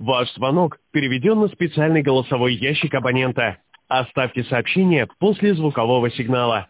Ваш звонок переведен на специальный голосовой ящик абонента. Оставьте сообщение после звукового сигнала.